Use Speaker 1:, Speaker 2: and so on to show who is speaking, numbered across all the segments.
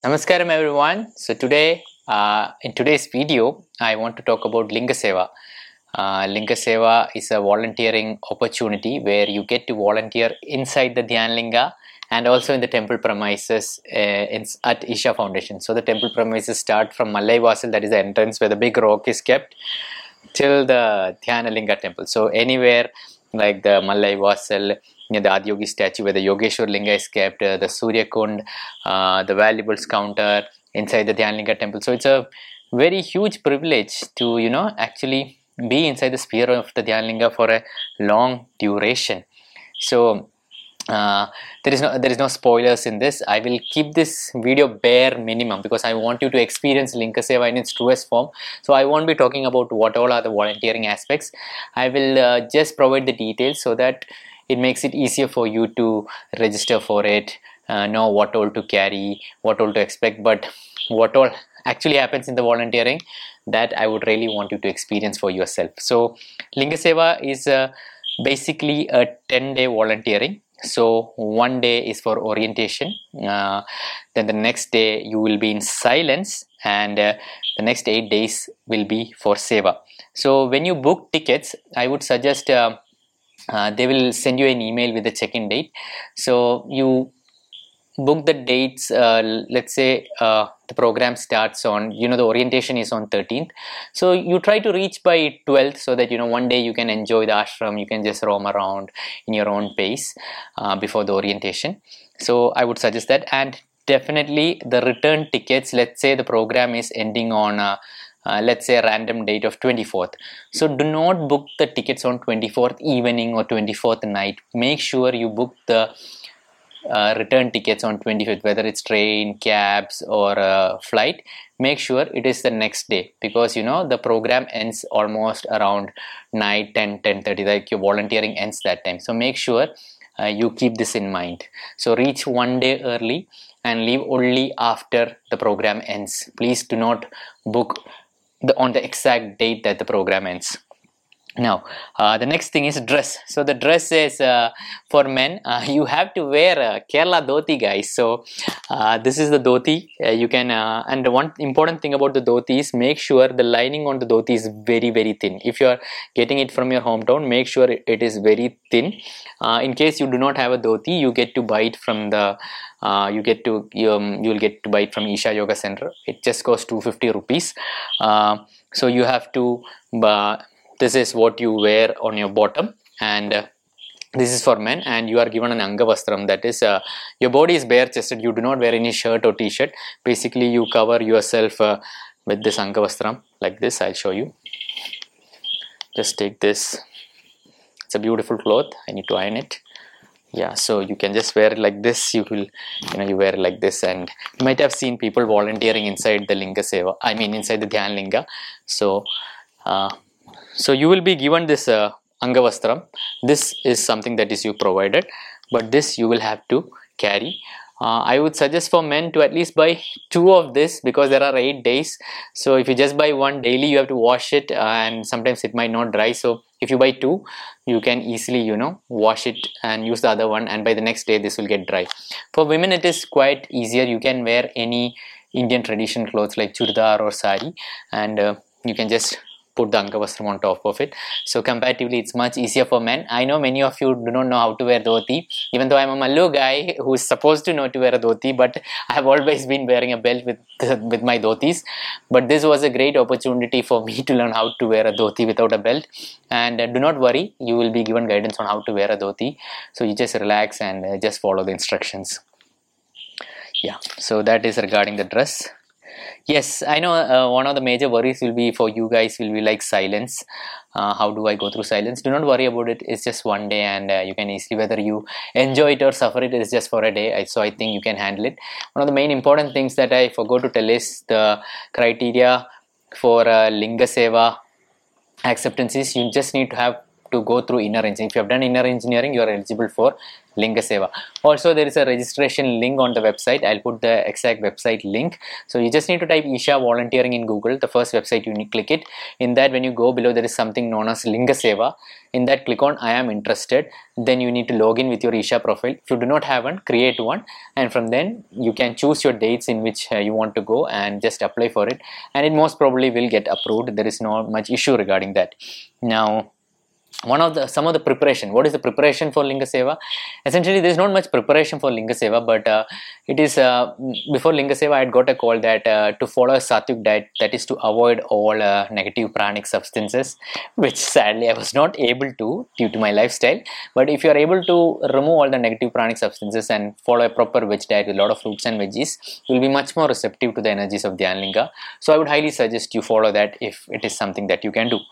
Speaker 1: Namaskaram everyone. So today, in today's video, I want to talk about Linga Seva. Linga Seva is a volunteering opportunity where you get to volunteer inside the Dhyan Linga and also in the temple premises at Isha Foundation. So the temple premises start from Mallai Vasal, that is the entrance where the big rock is kept, till the Dhyana Linga temple. So anywhere like the Mallai Vasal, near the Adiyogi statue where the Yogeshwar Linga is kept, the Surya Kund, the valuables counter inside the Dhyanlinga temple. So it's a very huge privilege to actually be inside the sphere of the Dhyanlinga for a long duration. So there is no spoilers in this. I will keep this video bare minimum because I want you to experience Linga Seva in its truest form. So I won't be talking about what all are the volunteering aspects. I will just provide the details so that it makes it easier for you to register for it, know what all to carry, what all to expect, but what all actually happens in the volunteering, that I would really want you to experience for yourself. So Linga Seva is basically a 10-day volunteering. So one day is for orientation, then the next day you will be in silence, and the next 8 days will be for Seva. So when you book tickets, I would suggest they will send you an email with the check-in date. So you book the dates. Let's say the program starts on, the orientation is on 13th. So you try to reach by 12th so that one day you can enjoy the ashram, you can just roam around in your own pace before the orientation. So I would suggest that. And definitely the return tickets, let's say the program is ending on let's say a random date of 24th. So do not book the tickets on 24th evening or 24th night. Make sure you book the return tickets on 25th, whether it's train, cabs or flight. Make sure it is the next day, because the program ends almost around night 10:30, like your volunteering ends that time. So make sure you keep this in mind. So reach one day early and leave only after the program ends. Please do not book on the exact date that the program ends. Now the next thing is dress. So the dress is for men, you have to wear Kerala dhoti, guys. So this is the dhoti. You can and the one important thing about the dhoti is, make sure the lining on the dhoti is very, very thin. If you are getting it from your hometown, make sure it is very thin. In case you do not have a dhoti, you get to buy it from the you'll get to buy it from Isha Yoga Center. It just costs 250 rupees. So you have to this is what you wear on your bottom, and this is for men. And you are given an Angavastram, that is your body is bare chested. You do not wear any shirt or t-shirt. Basically you cover yourself with this Angavastram like this. I'll show you. Just take this. It's a beautiful cloth. I need to iron it. Yeah, so you can just wear it like this. You will you wear it like this, and you might have seen people volunteering inside the Linga Seva, I mean inside the Dhyan Linga. So you will be given this Angavastram. This is something that is you provided, but this you will have to carry. I would suggest for men to at least buy 2 of this, because there are 8 days. So if you just buy one daily, you have to wash it, and sometimes it might not dry. So if you buy 2, you can easily wash it and use the other one, and by the next day this will get dry. For women it is quite easier. You can wear any Indian traditional clothes like churdar or sari, and you can just put the Angavastram on top of it. So comparatively it's much easier for men. I know many of you do not know how to wear dhoti, even though I'm a Mallu guy who is supposed to know to wear a dhoti, but I have always been wearing a belt with my dhotis. But this was a great opportunity for me to learn how to wear a dhoti without a belt. And do not worry, you will be given guidance on how to wear a dhoti. So you just relax and just follow the instructions. Yeah, so that is regarding the dress. Yes, I know one of the major worries will be for you guys will be like silence. How do I go through silence? Do not worry about it. It's just one day, and you can easily, whether you enjoy it or suffer it, it's just for a day. So I think you can handle it. One of the main important things that I forgot to tell is the criteria for Linga Seva acceptance is, you just need to have to go through inner engineering. If you have done inner engineering, you are eligible for Linga Seva. Also, there is a registration link on the website. I'll put the exact website link. So you just need to type Isha volunteering in Google. The first website, you need to click it. In that, when you go below, there is something known as Linga Seva. In that, click on I am interested. Then you need to log in with your Isha profile. If you do not have one, create one, and from then you can choose your dates in which you want to go and just apply for it, and it most probably will get approved. There is not much issue regarding that. Now, some of the preparation. What is the preparation for Linga Seva? Essentially, there is not much preparation for Linga Seva, but it is before Linga Seva, I had got a call that to follow a Sattvic diet, that is to avoid all negative pranic substances, which sadly I was not able to due to my lifestyle. But if you are able to remove all the negative pranic substances and follow a proper veg diet with a lot of fruits and veggies, you will be much more receptive to the energies of Dhyan Linga. So I would highly suggest you follow that if it is something that you can do.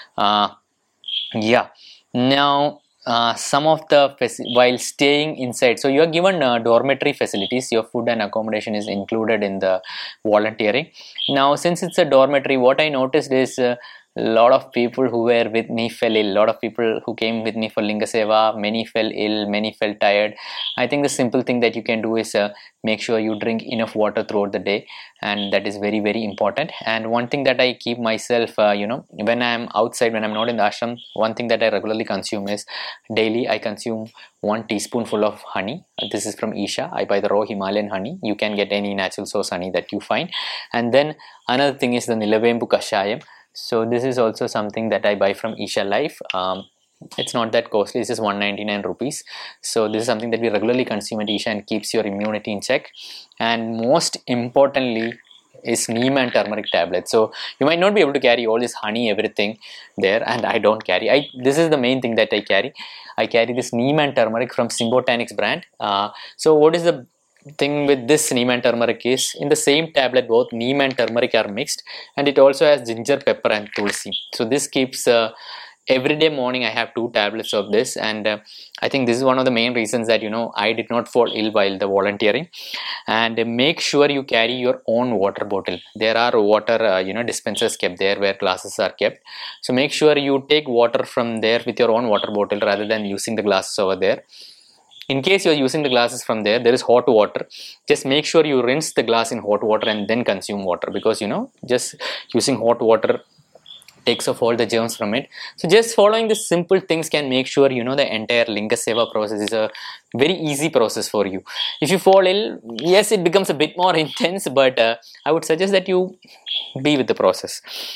Speaker 1: Yeah, now some of the while staying inside, so you are given dormitory facilities. Your food and accommodation is included in the volunteering. Now, since it's a dormitory, what I noticed is a lot of people who were with me fell ill. A lot of people who came with me for Linga Seva, many fell ill, many felt tired. I think the simple thing that you can do is make sure you drink enough water throughout the day, and that is very, very important. And one thing that I keep myself, when I am outside, when I'm not in the ashram, one thing that I regularly consume is daily I consume 1 teaspoonful of honey. This is from Isha. I buy the raw Himalayan honey. You can get any natural source honey that you find. And then another thing is the Nilavembu Kashayam. So this is also something that I buy from Isha Life. It's not that costly. This is 199 rupees. So this is something that we regularly consume at Isha and keeps your immunity in check. And most importantly is neem and turmeric tablets. So you might not be able to carry all this honey, everything there, and I don't carry. This is the main thing that I carry. I carry this neem and turmeric from Symbotanics brand. So what is the thing with this neem and turmeric is, in the same tablet both neem and turmeric are mixed, and it also has ginger, pepper and tulsi. So this keeps every day morning I have 2 tablets of this, and I think this is one of the main reasons that I did not fall ill while the volunteering. And make sure you carry your own water bottle. There are water dispensers kept there where glasses are kept, so make sure you take water from there with your own water bottle rather than using the glasses over there. In case you are using the glasses from there is hot water. Just make sure you rinse the glass in hot water and then consume water, because just using hot water takes off all the germs from it. So just following these simple things can make sure the entire Linga Seva process is a very easy process for you. If you fall ill, yes, it becomes a bit more intense, but I would suggest that you be with the process.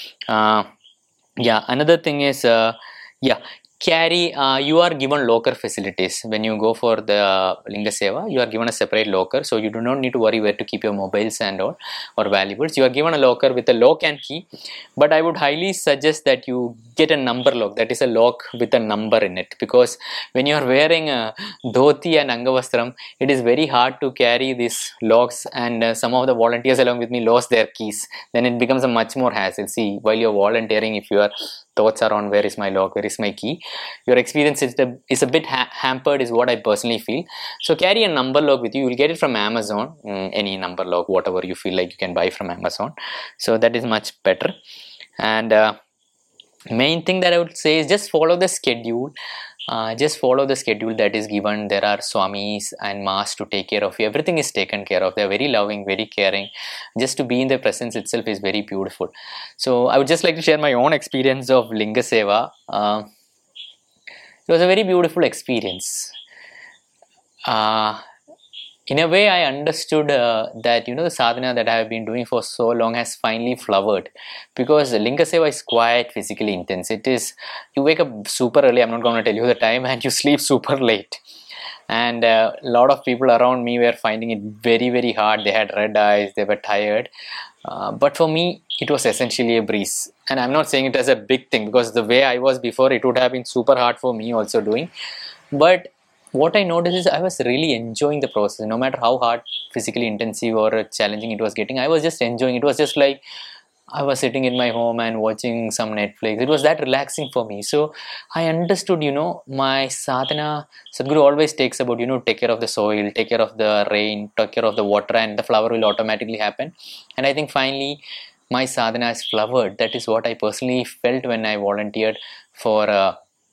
Speaker 1: Another thing is carry, you are given locker facilities. When you go for the Linga Seva, you are given a separate locker, so you do not need to worry where to keep your mobiles and all or valuables. You are given a locker with a lock and key, but I would highly suggest that you get a number lock, that is a lock with a number in it, because when you are wearing a dhoti and angavastram, it is very hard to carry these locks, and some of the volunteers along with me lost their keys. Then it becomes a much more hassle. See, while you're volunteering, if your thoughts are on where is my lock, where is my key, your experience is a bit hampered, is what I personally feel. So carry a number lock with you. You will get it from Amazon, any number lock, whatever you feel like you can buy from Amazon. So that is much better. And main thing that I would say is just follow the schedule. Just follow the schedule that is given. There are swamis and mas to take care of you. Everything is taken care of. They are very loving, very caring. Just to be in their presence itself is very beautiful. So I would just like to share my own experience of Linga Seva. It was a very beautiful experience. In a way, I understood that the sadhana that I have been doing for so long has finally flowered, because Linga Seva is quite physically intense. It is, you wake up super early, I'm not going to tell you the time, and you sleep super late. And a lot of people around me were finding it very, very hard. They had red eyes, they were tired. But for me, it was essentially a breeze. And I'm not saying it as a big thing, because the way I was before, it would have been super hard for me also doing. But what I noticed is I was really enjoying the process. No matter how hard, physically intensive or challenging it was getting, I was just enjoying. It was just like I was sitting in my home and watching some Netflix. It was that relaxing for me. So I understood, my sadhana, Sadhguru always takes about, take care of the soil, take care of the rain, take care of the water, and the flower will automatically happen. And I think finally my sadhana has flowered. That is what I personally felt when I volunteered for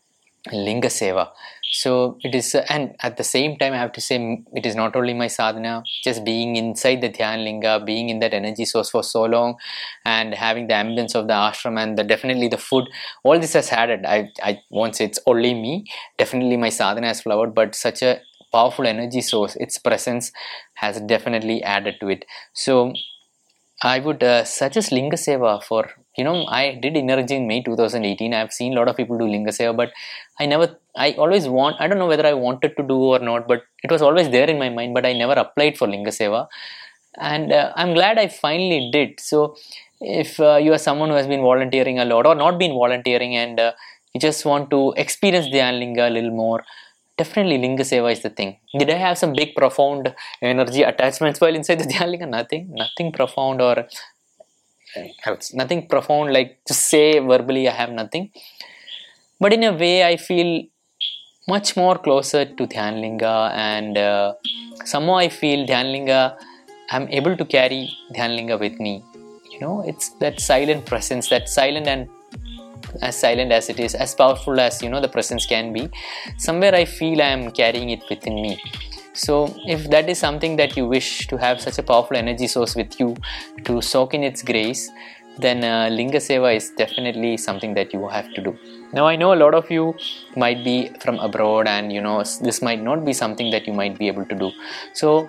Speaker 1: Linga Seva. So it is, and at the same time I have to say, it is not only my sadhana, just being inside the Dhyan Linga, being in that energy source for so long, and having the ambience of the ashram and definitely the food, all this has added. I won't say it's only me, definitely my sadhana has flowered, but such a powerful energy source, its presence has definitely added to it. So I would suggest Linga Seva for, I did Energy in May 2018. I've seen a lot of people do Linga Seva, but I don't know whether I wanted to do or not, but it was always there in my mind, but I never applied for Linga Seva. And I'm glad I finally did. So if you are someone who has been volunteering a lot or not been volunteering, and you just want to experience Dhyan Linga a little more, definitely Linga Seva is the thing. Did I have some big profound energy attachments while inside the Dhyan Linga? Nothing profound, or nothing profound like to say verbally. I have nothing, but in a way I feel much more closer to Dhyan Linga, and somehow I feel Dhyan Linga, I'm able to carry Dhyan Linga with me. It's that silent presence, that silent, and as silent as it is, as powerful as the presence can be, somewhere I feel I am carrying it within me. So if that is something that you wish to have, such a powerful energy source with you to soak in its grace, then Linga Seva is definitely something that you have to do. Now I know a lot of you might be from abroad, and this might not be something that you might be able to do. So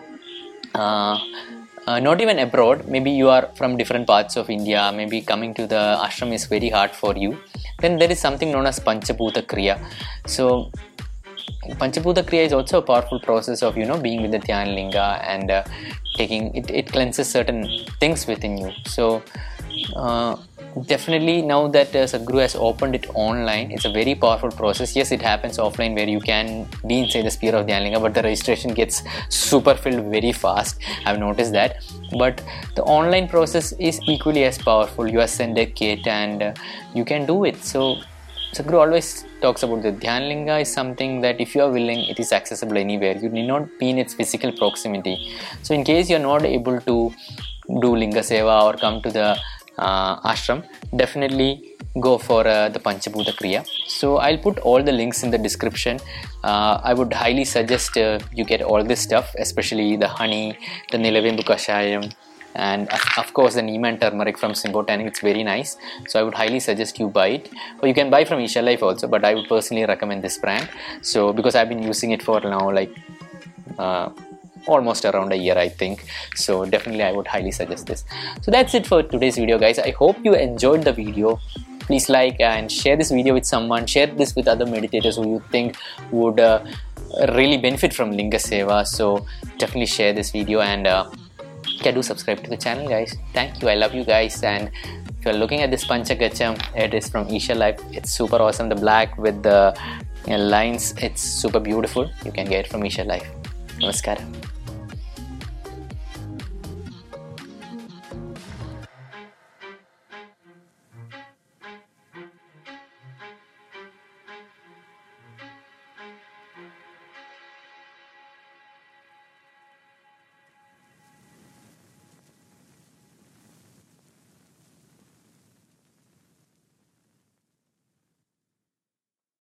Speaker 1: not even abroad, maybe you are from different parts of India, maybe coming to the ashram is very hard for you, then there is something known as Panchabhuta Kriya. So Panchabhuta Kriya is also a powerful process of being with the Dhyan Linga, and taking it cleanses certain things within you. So definitely now that Sadhguru has opened it online, it's a very powerful process. Yes, it happens offline where you can be inside the sphere of Dhyan Linga, but the registration gets super filled very fast. I've noticed that. But the online process is equally as powerful. You are sent a kit and you can do it. So Sadhguru always talks about the Dhyan Linga is something that if you are willing, it is accessible anywhere. You need not be in its physical proximity. So in case you are not able to do Linga Seva or come to the ashram, definitely go for the Panchabhuta Kriya. So I'll put all the links in the description. I would highly suggest you get all this stuff, especially the honey, the Nilavembu Kashayam, and of course the neem and turmeric from Symbotanic. It's very nice, so I would highly suggest you buy it, or you can buy from Isha Life also, but I would personally recommend this brand. So because I've been using it for now like almost around a year, I think. So definitely I would highly suggest this. So that's it for today's video, guys. I hope you enjoyed the video. Please like and share this video with someone. Share this with other meditators who you think would really benefit from Linga Seva. So definitely share this video, and do subscribe to the channel, guys. Thank you. I love you guys. And if you're looking at this Panchagacham, it is from Isha Life. It's super awesome. The black with the lines, it's super beautiful. You can get it from Isha Life. Namaskaram.